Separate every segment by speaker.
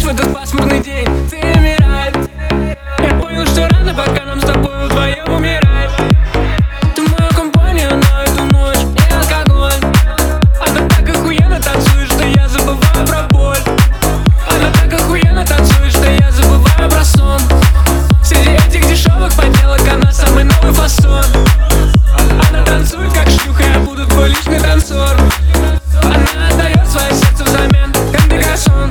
Speaker 1: в этот пасмурный день ты умирает. Я понял, что рано, пока нам с тобой вдвоем умирать. Ты мою компанию на эту ночь и алкоголь. Она так охуенно танцует, что я забываю про боль. Она так охуенно танцует, что я забываю про сон. Среди этих дешевых подделок она самый новый фасон. Она танцует как шлюха, я буду твой личный танцор. Она отдает свое сердце взамен, как мегасон.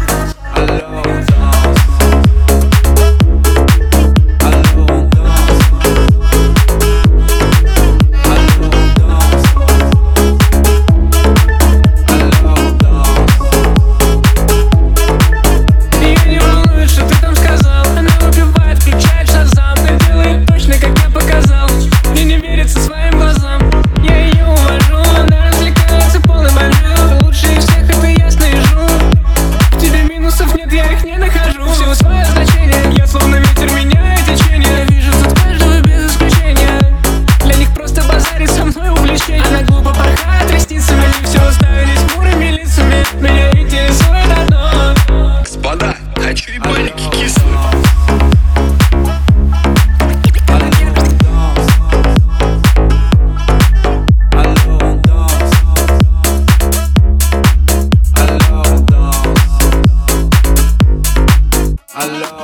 Speaker 2: Хочу ебальники кислые. I love